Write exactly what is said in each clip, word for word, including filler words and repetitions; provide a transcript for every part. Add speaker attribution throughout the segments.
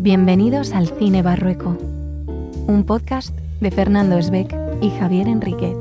Speaker 1: Bienvenidos al Cine Barrueco, un podcast de Fernando Esbeck y Javier Enríquez.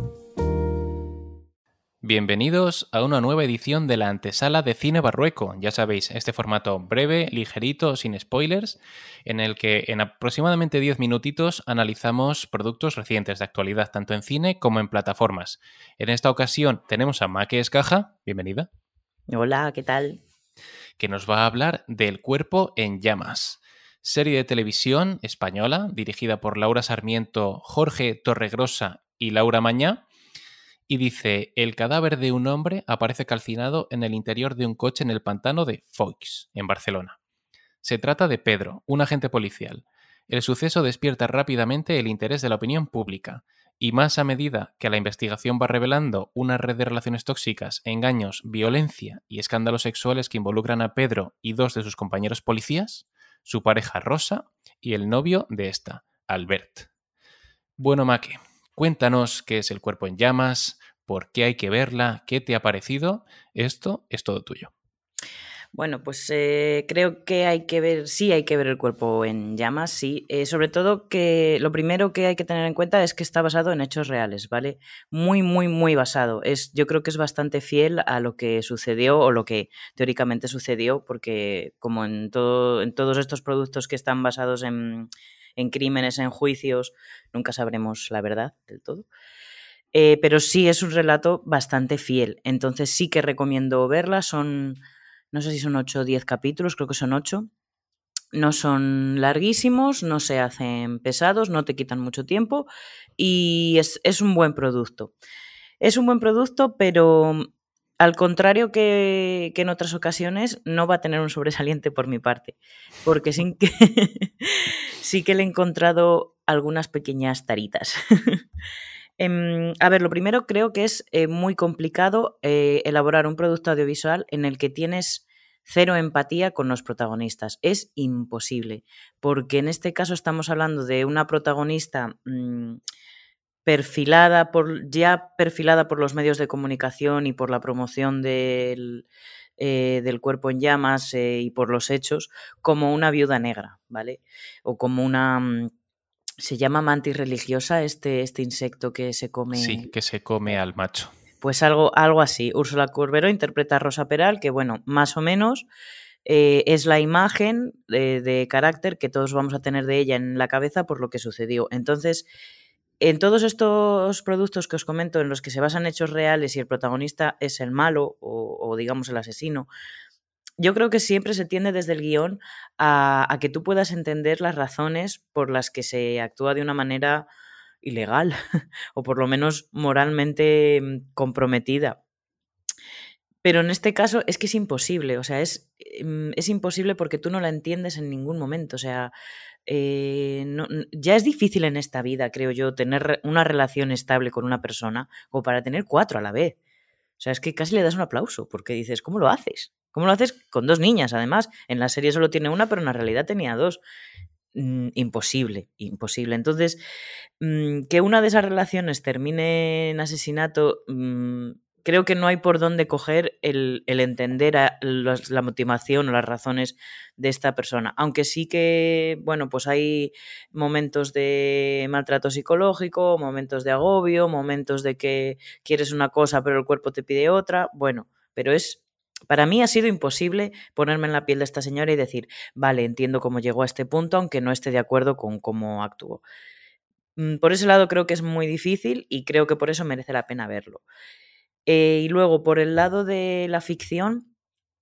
Speaker 2: Bienvenidos a una nueva edición de la antesala de Cine Barrueco. Ya sabéis, este formato breve, ligerito, sin spoilers, en el que en aproximadamente diez minutitos analizamos productos recientes de actualidad, tanto en cine como en plataformas. En esta ocasión tenemos a Maque Escaja, bienvenida.
Speaker 3: Hola, ¿qué tal?
Speaker 2: Que nos va a hablar del Cuerpo en llamas. Serie de televisión española dirigida por Laura Sarmiento, Jorge Torregrosa y Laura Mañá. Y dice, el cadáver de un hombre aparece calcinado en el interior de un coche en el pantano de Foix, en Barcelona. Se trata de Pedro, un agente policial. El suceso despierta rápidamente el interés de la opinión pública, y más a medida que la investigación va revelando una red de relaciones tóxicas, engaños, violencia y escándalos sexuales que involucran a Pedro y dos de sus compañeros policías, su pareja Rosa y el novio de esta, Albert. Bueno, Maque, cuéntanos qué es El Cuerpo en llamas, por qué hay que verla, qué te ha parecido. Esto es todo tuyo.
Speaker 3: Bueno, pues eh, creo que hay que ver, sí hay que ver El Cuerpo en llamas, sí. Eh, sobre todo que lo primero que hay que tener en cuenta es que está basado en hechos reales, ¿vale? Muy, muy, muy basado. Es, yo creo que es bastante fiel a lo que sucedió o lo que teóricamente sucedió, porque como en, todo, en todos estos productos que están basados en, en crímenes, en juicios, nunca sabremos la verdad del todo. Eh, pero sí es un relato bastante fiel, entonces sí que recomiendo verla. Son, no sé si son ocho o diez capítulos, creo que son ocho. No son larguísimos, no se hacen pesados, no te quitan mucho tiempo y es, es un buen producto. Es un buen producto, pero al contrario que, que en otras ocasiones, no va a tener un sobresaliente por mi parte, porque sí que, sí que le he encontrado algunas pequeñas taritas. Eh, a ver, lo primero creo que es eh, muy complicado eh, elaborar un producto audiovisual en el que tienes cero empatía con los protagonistas. Es imposible, porque en este caso estamos hablando de una protagonista mmm, perfilada por, ya perfilada por los medios de comunicación y por la promoción del, eh, del Cuerpo en llamas eh, y por los hechos, como una viuda negra, ¿vale? O como una... Mmm, se llama mantis religiosa este, este insecto que se come...
Speaker 2: Sí, que se come al macho.
Speaker 3: Pues algo, algo así. Úrsula Corberó interpreta a Rosa Peral, que bueno, más o menos eh, es la imagen de, de carácter que todos vamos a tener de ella en la cabeza por lo que sucedió. Entonces, en todos estos productos que os comento, en los que se basan hechos reales y el protagonista es el malo o, o digamos el asesino, yo creo que siempre se tiende desde el guión a, a que tú puedas entender las razones por las que se actúa de una manera ilegal o por lo menos moralmente comprometida. Pero en este caso es que es imposible, o sea, es, es imposible porque tú no la entiendes en ningún momento, o sea, eh, no, ya es difícil en esta vida, creo yo, tener una relación estable con una persona como para tener cuatro a la vez. O sea, es que casi le das un aplauso porque dices, ¿cómo lo haces? ¿Cómo lo haces con dos niñas? Además, en la serie solo tiene una, pero en la realidad tenía dos. Mm, imposible, imposible. Entonces, mmm, que una de esas relaciones termine en asesinato, mmm, creo que no hay por dónde coger el, el entender a los, la motivación o las razones de esta persona. Aunque sí que, bueno, pues hay momentos de maltrato psicológico, momentos de agobio, momentos de que quieres una cosa pero el cuerpo te pide otra. Bueno, pero es... Para mí ha sido imposible ponerme en la piel de esta señora y decir, vale, entiendo cómo llegó a este punto, aunque no esté de acuerdo con cómo actuó. Por ese lado creo que es muy difícil y creo que por eso merece la pena verlo. Eh, y luego, por el lado de la ficción,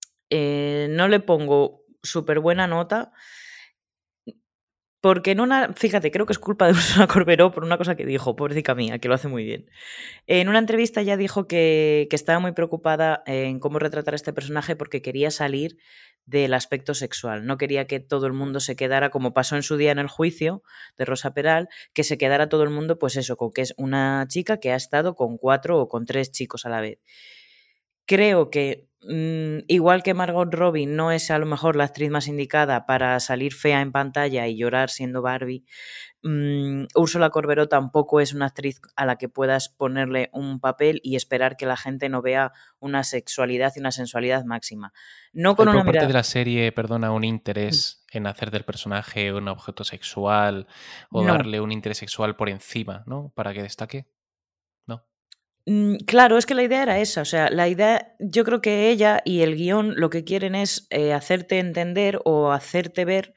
Speaker 3: eh, no le pongo súper buena nota. Porque en una, fíjate, creo que es culpa de Úrsula Corberó por una cosa que dijo, pobrecita mía, que lo hace muy bien. En una entrevista ya dijo que, que estaba muy preocupada en cómo retratar a este personaje porque quería salir del aspecto sexual. No quería que todo el mundo se quedara, como pasó en su día en el juicio de Rosa Peral, que se quedara todo el mundo, pues eso, con que es una chica que ha estado con cuatro o con tres chicos a la vez. creo que mmm, igual que Margot Robbie no es a lo mejor la actriz más indicada para salir fea en pantalla y llorar siendo Barbie, mmm, Úrsula Corberó tampoco es una actriz a la que puedas ponerle un papel y esperar que la gente no vea una sexualidad y una sensualidad máxima. No con
Speaker 2: Hay
Speaker 3: una
Speaker 2: por parte
Speaker 3: mirada...
Speaker 2: de la serie, perdona, un interés en hacer del personaje un objeto sexual o
Speaker 3: No.
Speaker 2: darle un interés sexual por encima, ¿no? Para que destaque. No.
Speaker 3: Mm, Claro, es que la idea era esa, o sea, la idea, yo creo que ella y el guión lo que quieren es eh, hacerte entender o hacerte ver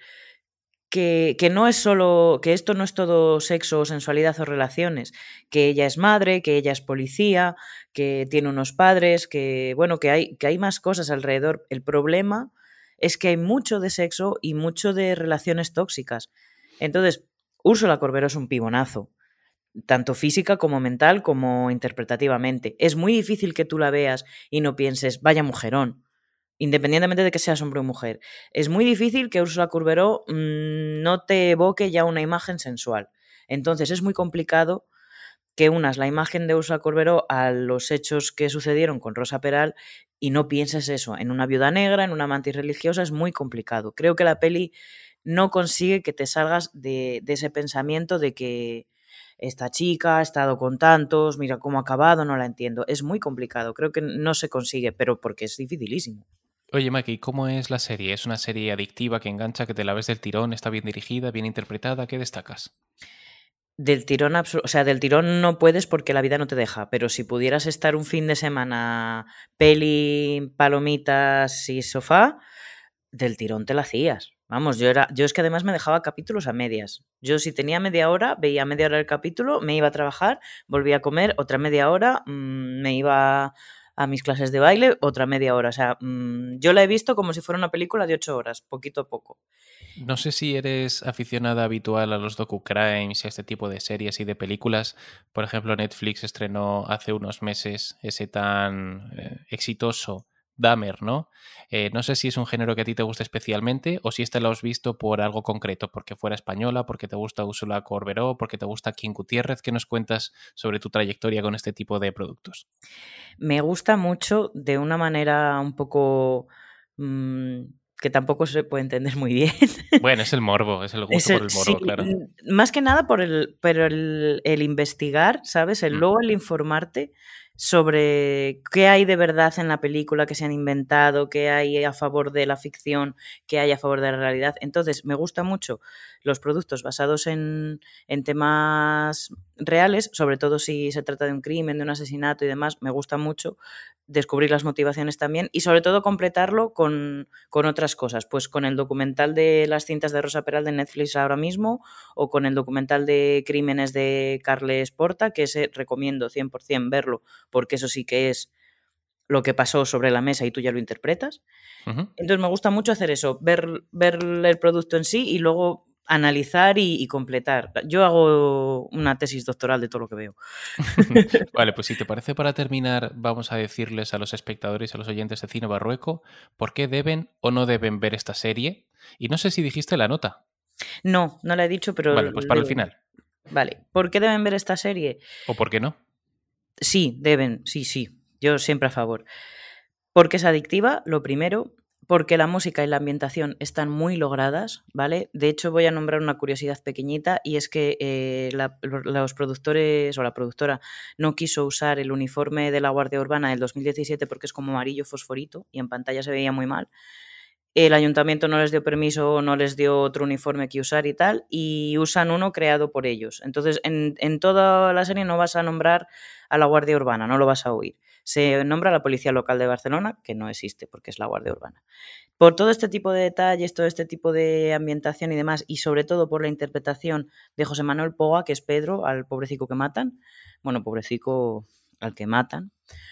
Speaker 3: que, que no es solo, que esto no es todo sexo, sensualidad o relaciones, que ella es madre, que ella es policía, que tiene unos padres, que bueno, que hay, que hay más cosas alrededor. El problema es que hay mucho de sexo y mucho de relaciones tóxicas. Entonces, Úrsula Corberó es un pibonazo, tanto física como mental como interpretativamente. Es muy difícil que tú la veas y no pienses, vaya mujerón, independientemente de que seas hombre o mujer. Es muy difícil que Úrsula Corberó mmm, no te evoque ya una imagen sensual. Entonces es muy complicado que unas la imagen de Úrsula Corberó a los hechos que sucedieron con Rosa Peral y no pienses eso en una viuda negra, en una mantis religiosa. Es muy complicado. Creo que la peli no consigue que te salgas de, de ese pensamiento de que esta chica ha estado con tantos, mira cómo ha acabado, no la entiendo. Es muy complicado, creo que no se consigue, pero porque es dificilísimo.
Speaker 2: Oye, Maki, ¿cómo es la serie? ¿Es una serie adictiva que engancha, que te la ves del tirón? ¿Está bien dirigida, bien interpretada? ¿Qué destacas?
Speaker 3: Del tirón, absu- o sea, del tirón no puedes porque la vida no te deja, pero si pudieras estar un fin de semana peli, palomitas y sofá, del tirón te la hacías. Vamos, yo era, yo es que además me dejaba capítulos a medias. Yo si tenía media hora, veía media hora el capítulo, me iba a trabajar, volvía a comer, otra media hora, mmm, me iba a mis clases de baile, otra media hora. O sea, mmm, yo la he visto como si fuera una película de ocho horas, poquito a poco.
Speaker 2: No sé si eres aficionada habitual a los docu-crimes y a este tipo de series y de películas. Por ejemplo, Netflix estrenó hace unos meses ese tan eh, exitoso Dahmer, ¿no? Eh, no sé si es un género que a ti te gusta especialmente o si este lo has visto por algo concreto, porque fuera española, porque te gusta Úrsula Corberó, porque te gusta King Gutiérrez. ¿Qué nos cuentas sobre tu trayectoria con este tipo de productos?
Speaker 3: Me gusta mucho de una manera un poco mmm, que tampoco se puede entender muy bien.
Speaker 2: Bueno, es el morbo, es el
Speaker 3: Es
Speaker 2: gusto por
Speaker 3: el,
Speaker 2: el
Speaker 3: sí,
Speaker 2: morbo, claro.
Speaker 3: más que nada por el, pero el, el investigar, ¿sabes? El
Speaker 2: Mm.
Speaker 3: luego el informarte sobre qué hay de verdad en la película que se han inventado, qué hay a favor de la ficción, qué hay a favor de la realidad. Entonces, me gustan mucho los productos basados en, en temas reales, sobre todo si se trata de un crimen, de un asesinato y demás. Me gusta mucho descubrir las motivaciones también y sobre todo completarlo con, con otras cosas, pues con el documental de las cintas de Rosa Peral de Netflix ahora mismo o con el documental de crímenes de Carles Porta, que ese recomiendo cien por ciento verlo porque eso sí que es lo que pasó sobre la mesa y tú ya lo interpretas.
Speaker 2: Uh-huh.
Speaker 3: Entonces me gusta mucho hacer eso, ver, ver el producto en sí y luego analizar y, y completar. Yo hago una tesis doctoral de todo lo que veo.
Speaker 2: Vale, pues si te parece, para terminar, vamos a decirles a los espectadores y a los oyentes de Cine Barrueco por qué deben o no deben ver esta serie. Y no sé si dijiste la nota.
Speaker 3: No, no la he dicho, pero
Speaker 2: Vale, pues para el
Speaker 3: digo,
Speaker 2: final.
Speaker 3: vale, ¿por qué deben ver esta serie?
Speaker 2: ¿O por qué no?
Speaker 3: Sí, deben, sí, sí, yo siempre a favor. Porque es adictiva, lo primero, porque la música y la ambientación están muy logradas, ¿vale? De hecho, voy a nombrar una curiosidad pequeñita y es que eh, la, los productores o la productora no quiso usar el uniforme de la Guardia Urbana del dos mil diecisiete porque es como amarillo fosforito y en pantalla se veía muy mal. El ayuntamiento no les dio permiso, no les dio otro uniforme que usar y tal, y usan uno creado por ellos. Entonces, en, en toda la serie no vas a nombrar a la Guardia Urbana, no lo vas a oír. Se nombra a la Policía Local de Barcelona, que no existe porque es la Guardia Urbana. Por todo este tipo de detalles, todo este tipo de ambientación y demás, y sobre todo por la interpretación de José Manuel Poga, que es Pedro, al pobrecico que matan, bueno, pobrecico al que matan,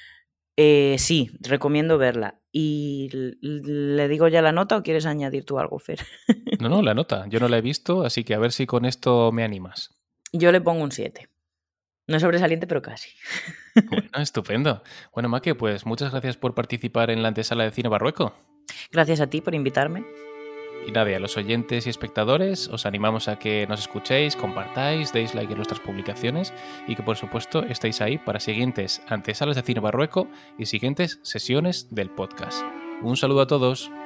Speaker 3: eh, sí, recomiendo verla. ¿Y le digo ya la nota o quieres añadir tú algo, Fer?
Speaker 2: No, no, la nota. Yo no la he visto, así que a ver si con esto me animas.
Speaker 3: Yo le pongo un siete. No es sobresaliente, pero casi.
Speaker 2: Bueno, estupendo. Bueno, Maque, pues muchas gracias por participar en la antesala de Cine Barrueco.
Speaker 3: Gracias a ti por invitarme.
Speaker 2: Y nada, a los oyentes y espectadores os animamos a que nos escuchéis, compartáis, deis like en nuestras publicaciones y que por supuesto estéis ahí para siguientes antesalas de cine Barrueco y siguientes sesiones del podcast. Un saludo a todos.